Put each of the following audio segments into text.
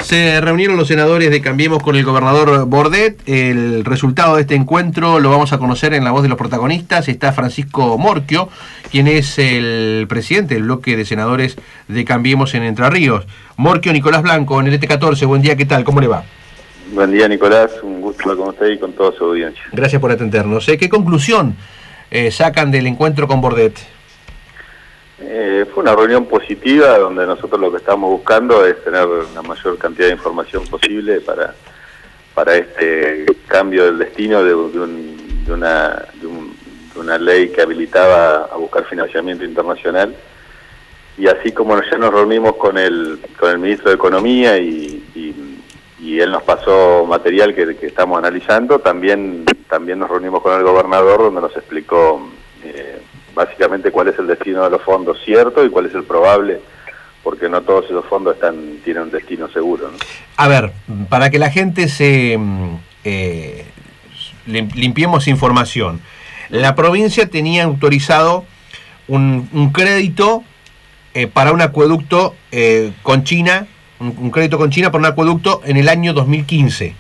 Se reunieron los senadores de Cambiemos con el gobernador Bordet. El resultado de este encuentro lo vamos a conocer en la voz de los protagonistas. Está Francisco Morquio, quien es el presidente del bloque de senadores de Cambiemos en Entre Ríos. Morquio, Nicolás Blanco, en el ET14. Buen día, ¿qué tal? ¿Cómo le va? Buen día, Nicolás. Un gusto hablar con usted y con toda su audiencia. Gracias por atendernos. ¿Qué conclusión sacan del encuentro con Bordet? Fue una reunión positiva donde nosotros lo que estamos buscando es tener la mayor cantidad de información posible para este cambio del destino de una ley que habilitaba a buscar financiamiento internacional. Y así como ya nos reunimos con el ministro de Economía y él nos pasó material que estamos analizando, también nos reunimos con el gobernador donde nos explicó básicamente cuál es el destino de los fondos cierto y cuál es el probable, porque no todos esos fondos tienen un destino seguro, ¿no? A ver, para que la gente limpiemos información. La provincia tenía autorizado un crédito para un acueducto con China, un crédito con China para un acueducto en el año 2015.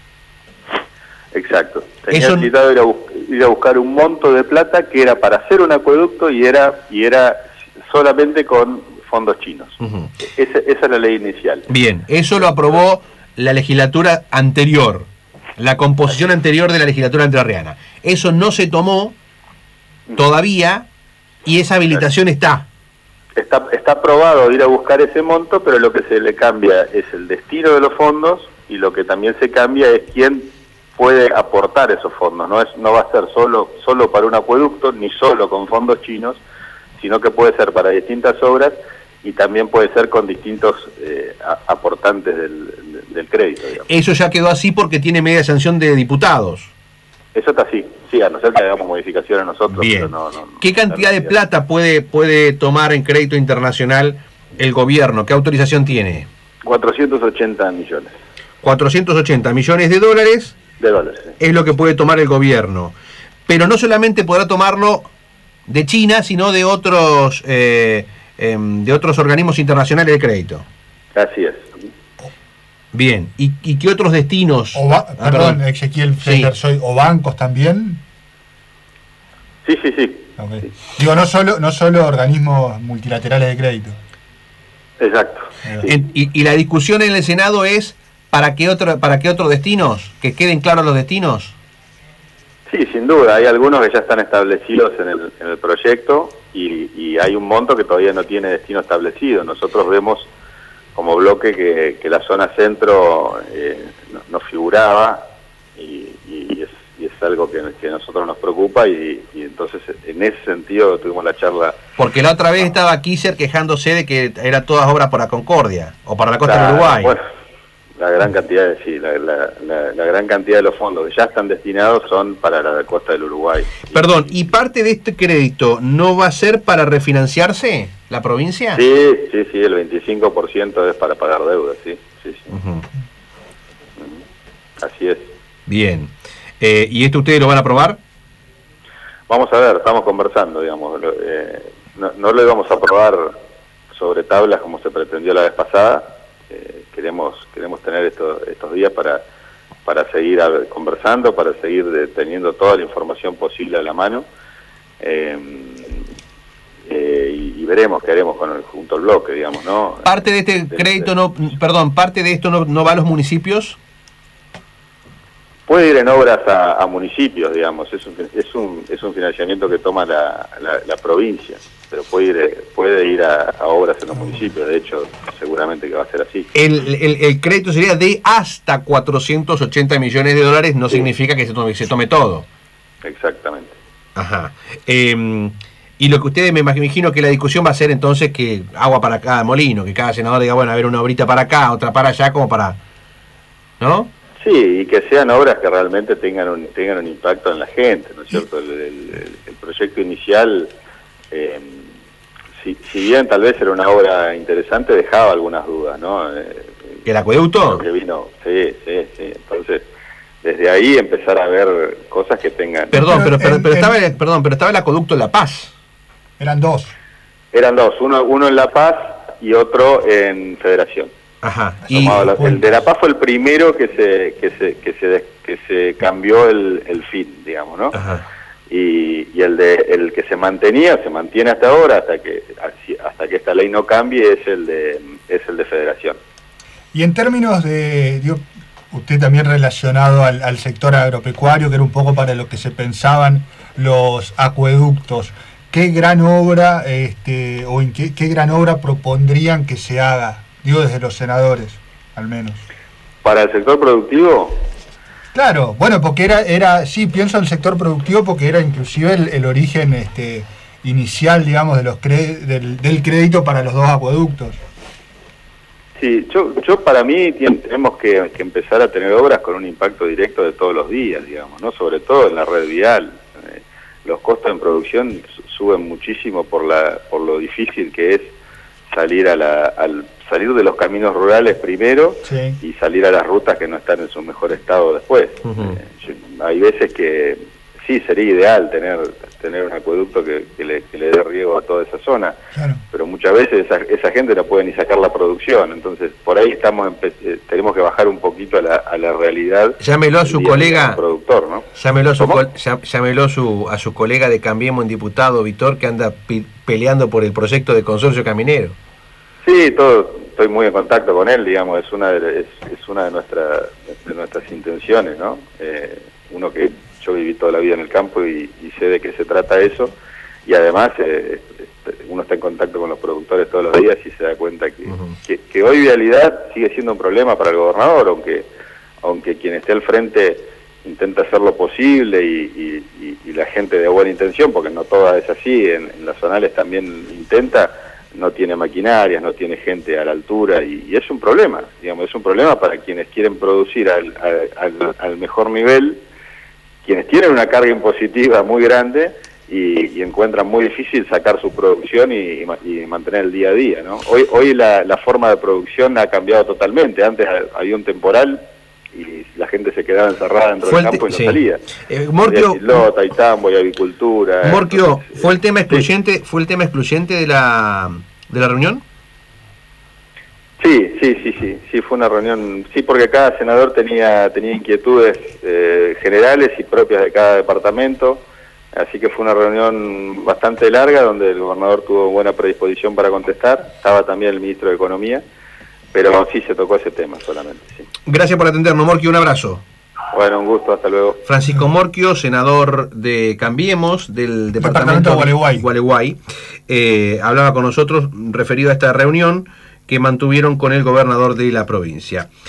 Exacto. Tenía necesitado ir a buscar un monto de plata que era para hacer un acueducto y era solamente con fondos chinos. Uh-huh. Esa es la ley inicial. Bien, eso lo aprobó la legislatura anterior, la composición anterior de la legislatura entrerriana. Eso no se tomó todavía y esa habilitación está. Está aprobado ir a buscar ese monto, pero lo que se le cambia es el destino de los fondos y lo que también se cambia es quién puede aportar esos fondos. No va a ser solo para un acueducto, ni solo con fondos chinos, sino que puede ser para distintas obras y también puede ser con distintos aportantes del crédito, digamos. Eso ya quedó así porque tiene media sanción de diputados. Eso está así, sí, a no ser que hagamos modificaciones nosotros. Bien. Pero no, ¿Qué cantidad de plata puede tomar en crédito internacional el gobierno? ¿Qué autorización tiene? 480 millones. 480 millones de dólares. De dólares, sí. Es lo que puede tomar el gobierno. Pero no solamente podrá tomarlo de China, sino de otros organismos internacionales de crédito. Así es. Bien. ¿Y qué otros destinos? Perdón, Ezequiel Fleiter, sí. ¿O bancos también? Sí. Okay. Sí. Digo, no solo organismos multilaterales de crédito. Exacto. Sí. ¿Y la discusión en el Senado es para qué otros destinos? ¿Que queden claros los destinos? Sí, sin duda. Hay algunos que ya están establecidos en el proyecto y hay un monto que todavía no tiene destino establecido. Nosotros vemos como bloque que la zona centro no figuraba y es algo que a nosotros nos preocupa y entonces en ese sentido tuvimos la charla. Porque la otra vez estaba Kisser quejándose de que eran todas obras para Concordia o para la costa del Uruguay. Bueno, la gran cantidad la gran cantidad de los fondos que ya están destinados son para la costa del Uruguay. Perdón, ¿y parte de este crédito no va a ser para refinanciarse la provincia? Sí, el 25% es para pagar deuda, sí. Uh-huh. Así es. Bien. ¿Y esto ustedes lo van a aprobar? Vamos a ver, estamos conversando, digamos. No lo íbamos a aprobar sobre tablas como se pretendió la vez pasada. Queremos tener estos días para seguir conversando, para seguir teniendo toda la información posible a la mano y veremos qué haremos junto al bloque, digamos, ¿no? Parte de este crédito parte de esto no va a los municipios. Puede ir en obras a municipios, digamos, es un financiamiento que toma la provincia, pero puede ir a obras en los municipios, de hecho, seguramente que va a ser así. El crédito sería de hasta 480 millones de dólares, no sí. Significa que se tome todo. Exactamente. Ajá. Y lo que ustedes, me imagino que la discusión va a ser entonces que agua para cada molino, que cada senador diga, bueno, a ver, una obrita para acá, otra para allá, como para... ¿no? Sí, y que sean obras que realmente tengan un impacto en la gente, ¿no es cierto? El proyecto inicial, si bien tal vez era una obra interesante, dejaba algunas dudas, ¿no? ¿El acueducto? Que vino, sí. Entonces, desde ahí empezar a ver cosas que tengan... Perdón, pero estaba el acueducto en La Paz. Eran dos, uno en La Paz y otro en Federación. Ajá. El de La Paz fue el primero que se cambió el fin, digamos, ¿no? Ajá. Y el que se mantiene hasta ahora, hasta que esta ley no cambie, es el de Federación. Y en términos de, usted también relacionado al sector agropecuario, que era un poco para lo que se pensaban los acueductos, ¿qué gran obra o en qué gran obra propondrían que se haga? Digo, desde los senadores, al menos. ¿Para el sector productivo? Claro, bueno, porque sí, pienso en el sector productivo porque era inclusive el origen inicial, digamos, de del crédito para los dos acueductos. Sí, yo para mí tenemos que empezar a tener obras con un impacto directo de todos los días, digamos, ¿no? Sobre todo en la red vial. Los costos en producción suben muchísimo por lo difícil que es salir salir de los caminos rurales primero, sí, y salir a las rutas que no están en su mejor estado después. Hay veces que sí, sería ideal tener un acueducto que le dé riego a toda esa zona, claro, pero muchas veces esa gente no puede ni sacar la producción, entonces por ahí tenemos que bajar un poquito a la realidad. Llámelo a su colega productor, ¿no? Llámelo a su colega de Cambiemos, en diputado Vitor, que anda peleando por el proyecto de consorcio caminero. Sí, estoy muy en contacto con él, digamos, es una de nuestras intenciones, ¿no? Uno que yo viví toda la vida en el campo y sé de qué se trata eso, y además uno está en contacto con los productores todos los días y se da cuenta que hoy vialidad sigue siendo un problema para el gobernador, aunque quien esté al frente intenta hacer lo posible y la gente de buena intención, porque no toda es así, en las zonales también intenta, no tiene maquinarias, no tiene gente a la altura y es un problema, digamos, es un problema para quienes quieren producir al mejor nivel, quienes tienen una carga impositiva muy grande y encuentran muy difícil sacar su producción y mantener el día a día, ¿no? Hoy la forma de producción ha cambiado totalmente. Antes había un temporal y la gente se quedaba encerrada dentro del campo y no salía. Morquio, Lota, Itambo y avicultura. Morquio, ¿fue el tema excluyente de la reunión? Sí, fue una reunión, sí, porque cada senador tenía inquietudes generales y propias de cada departamento, así que fue una reunión bastante larga donde el gobernador tuvo buena predisposición para contestar, estaba también el ministro de Economía, pero sí se tocó ese tema solamente, sí. Gracias por atendernos, Morquio, un abrazo. Bueno, un gusto, hasta luego. Francisco Morquio, senador de Cambiemos, del departamento de Gualeguay, hablaba con nosotros referido a esta reunión que mantuvieron con el gobernador de la provincia.